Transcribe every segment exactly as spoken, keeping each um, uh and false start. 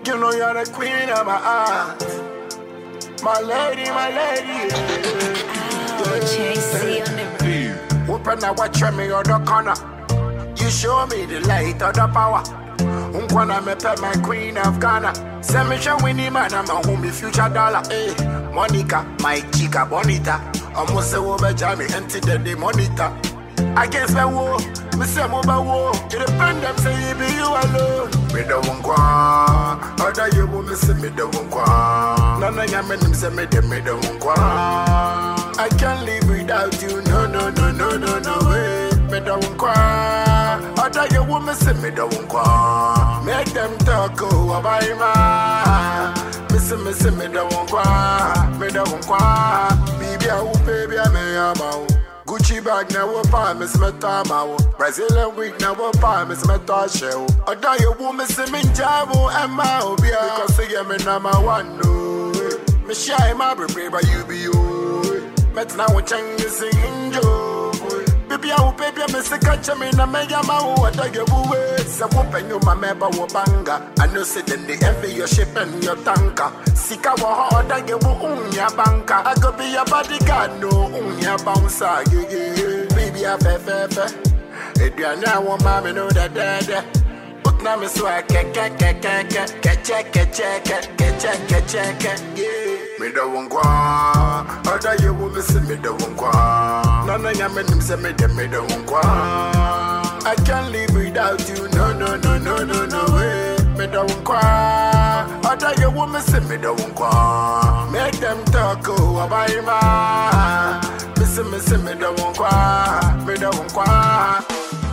You know you're the queen of my heart. My lady, my lady. Open up, watch me on the corner. You show me the light of the power. Unkwana me pet my queen of Ghana. Send me show winnie man, I'm a homie future dollar. Hey, Monica, my chica bonita. Almost a woman jammy empty the day monitor. I guess my war, me say mobile war. You depend them say you be you alone. Me the one kwa, other you will miss me the one kwa. None of your men say me the me the one kwa. I can't live without you, no no no no no no way. Me the one kwa, other you will miss me the one kwa. Make them talk oh about ma. Miss me say me the one kwa, me the one kwa. Baby I will baby I may am. Gucci bag now pa miss me tama. Brazilian wig now pa miss me tashe. Oda you wo miss me njabo Emma obia because say me number one no. Me shy my baby but you be you. Met now we change sing jo. Baby I will baby me say catch me na me yama oda you wo. Say wo pen you my member wo banga. I know say then they envy your ship and your tanker. Sika wo oda you wo unya banka. I go be your bodyguard no unya bouncer. Baby I fe fe fe. If you now want mommy know that dad. But now me swag ke ke ke ke ke ke check ke check ke check ke check yeah. Me the one kwa, other you will miss me the one kwa. None of your men say me the me the one kwa. I can't live without you, no no no no no no way. Me the one kwa, other you will miss me the one kwa. Make them talk oh about ma. Miss me say me the one kwa, me the one kwa.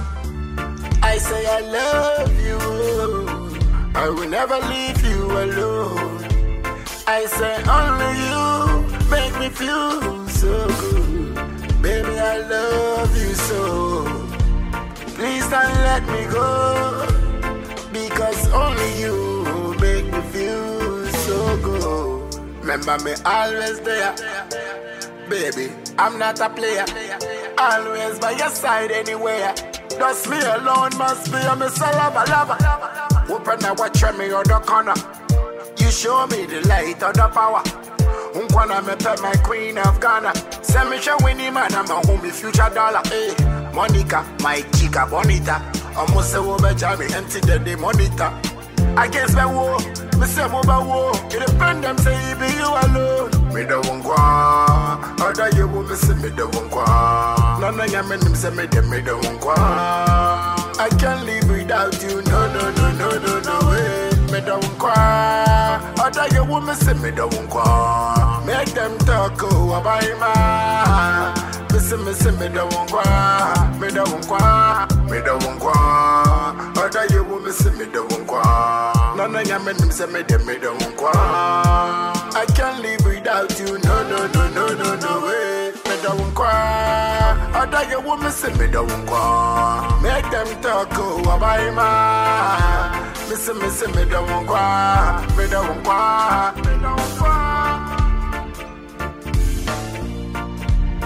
I say I love you, I will never leave you alone. I say only you make me feel so good. Baby, I love you so. Please don't let me go, because only you make me feel so good. Remember me always there, baby, I'm not a player. Always by your side anywhere. Just me alone must be a miss a lover, lover. Open up, watch me on the corner. You show me the light of the power. Unkwana me pet my queen of Ghana. Send me show winnie man, I'm a homie future dollar. Hey, Monica, my chica bonita. Almost a woman jammy empty the day monitor. I guess my war, me say mobile war. You depend them say you be you alone. Me the one kwa, other you will miss me the one kwa. None of your men say me the me the one kwa. I can't live without you, no no no no no no way. Me the one kwa, other you will miss me the one kwa. Make them talk oh about ma. Miss me say me the one kwa, me the one kwa, me the one kwa. Other you will miss me the one kwa. None of your men say me the me the one kwa. I can't live without you, no no no no no no way. Me the one kwa, other you will miss me the one kwa. Make them talk oh about ma. Miss me say me the one kwa, me the one kwa, me the one kwa.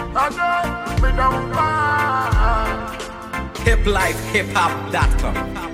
hip life hip hop dot com